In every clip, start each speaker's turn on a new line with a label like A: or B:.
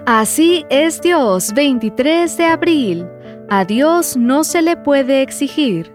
A: Así es Dios, 23 de abril. A Dios no se le puede exigir.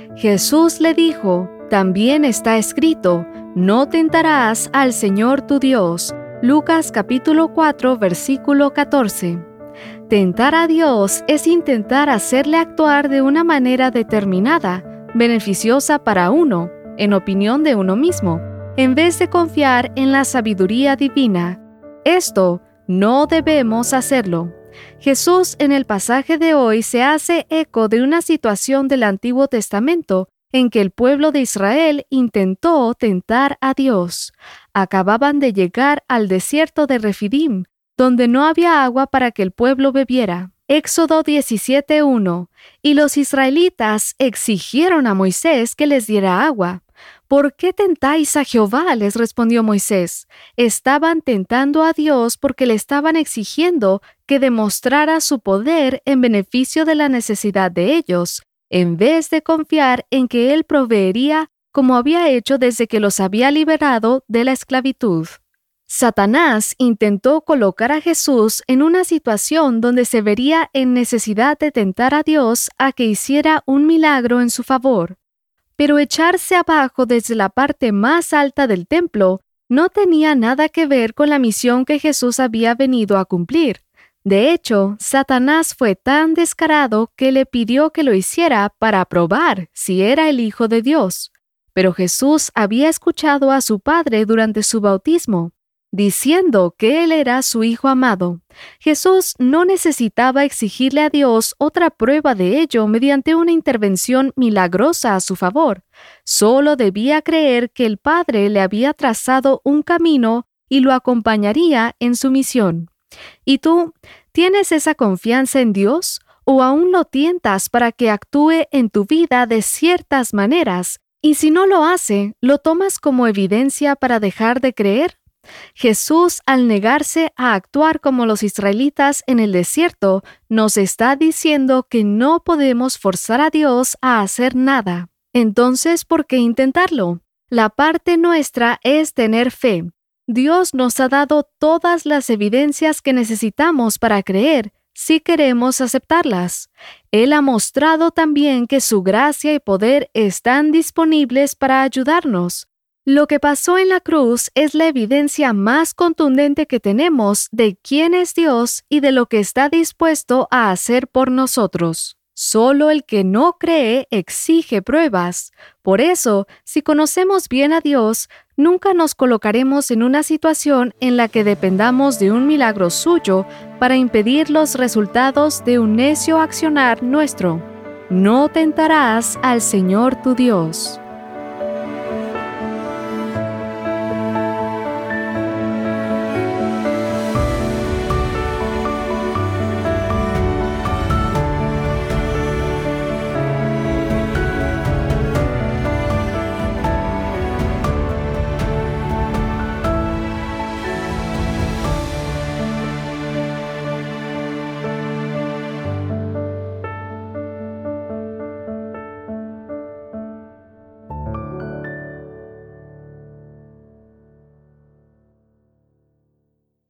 A: Jesús le dijo, también está escrito, no tentarás al Señor tu Dios. Lucas capítulo 4, versículo 14. Tentar a Dios es intentar hacerle actuar de una manera determinada, beneficiosa para uno, en opinión de uno mismo, en vez de confiar en la sabiduría divina. Esto no debemos hacerlo. Jesús en el pasaje de hoy se hace eco de una situación del Antiguo Testamento en que el pueblo de Israel intentó tentar a Dios. Acababan de llegar al desierto de Refidim, donde no había agua para que el pueblo bebiera. Éxodo 17:1. Y los israelitas exigieron a Moisés que les diera agua. ¿Por qué tentáis a Jehová?, les respondió Moisés. Estaban tentando a Dios porque le estaban exigiendo que demostrara su poder en beneficio de la necesidad de ellos, en vez de confiar en que Él proveería como había hecho desde que los había liberado de la esclavitud. Satanás intentó colocar a Jesús en una situación donde se vería en necesidad de tentar a Dios a que hiciera un milagro en su favor. Pero echarse abajo desde la parte más alta del templo no tenía nada que ver con la misión que Jesús había venido a cumplir. De hecho, Satanás fue tan descarado que le pidió que lo hiciera para probar si era el Hijo de Dios. Pero Jesús había escuchado a su Padre durante su bautismo, diciendo que Él era su Hijo amado. Jesús no necesitaba exigirle a Dios otra prueba de ello mediante una intervención milagrosa a su favor. Solo debía creer que el Padre le había trazado un camino y lo acompañaría en su misión. ¿Y tú, tienes esa confianza en Dios? ¿O aún lo tientas para que actúe en tu vida de ciertas maneras? Y si no lo hace, ¿lo tomas como evidencia para dejar de creer? Jesús, al negarse a actuar como los israelitas en el desierto, nos está diciendo que no podemos forzar a Dios a hacer nada. Entonces, ¿por qué intentarlo? La parte nuestra es tener fe. Dios nos ha dado todas las evidencias que necesitamos para creer, si queremos aceptarlas. Él ha mostrado también que su gracia y poder están disponibles para ayudarnos. Lo que pasó en la cruz es la evidencia más contundente que tenemos de quién es Dios y de lo que está dispuesto a hacer por nosotros. Solo el que no cree exige pruebas. Por eso, si conocemos bien a Dios, nunca nos colocaremos en una situación en la que dependamos de un milagro suyo para impedir los resultados de un necio accionar nuestro. No tentarás al Señor tu Dios.